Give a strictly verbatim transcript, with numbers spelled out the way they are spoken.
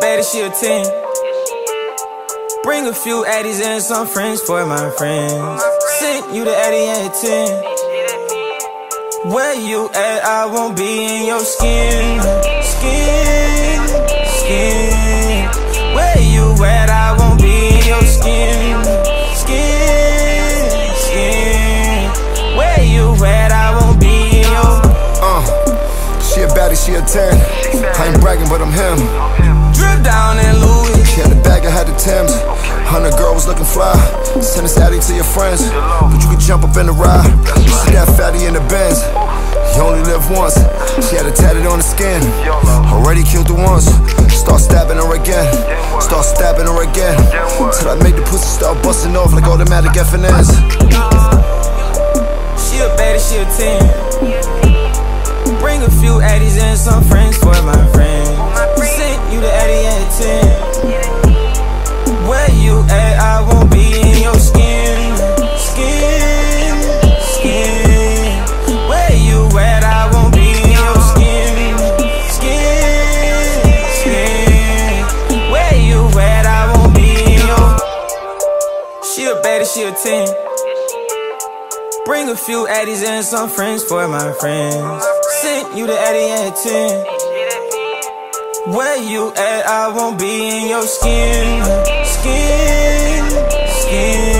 baddie, she a ten. Bring a few addies and some friends for my friends. Sent you the addy at ten. Where you at? I won't be in your skin. Skin, skin. Where you at? I won't be in your skin. Skin, skin. Where you at? I won't be in your. Uh, she a baddie, she a ten. I ain't bragging, but I'm him. Drip down in Louis. She had the bag, I had the Timbs. Hundred girl was looking fly. Send this addy to your friends, but you can jump up in the ride. You see that fatty in the Benz. You only live once. She had it tatted on the skin. Already killed the once. Start stabbing her again. Start stabbing her again. Till I make the pussy start busting off like automatic F N S. She a baddie, she a ten. Bring a few addies and some friends for my friends. Sent you the addy at ten. Where you at? I won't be in your skin. Skin, skin. Where you at? I won't be in your skin. Skin, skin. Where you at? I won't be in your. She a baddie, she a ten. Bring a few addies and some friends for my friends. Sent you the addy at ten. Where you at? I won't be in your skin. Skin, skin.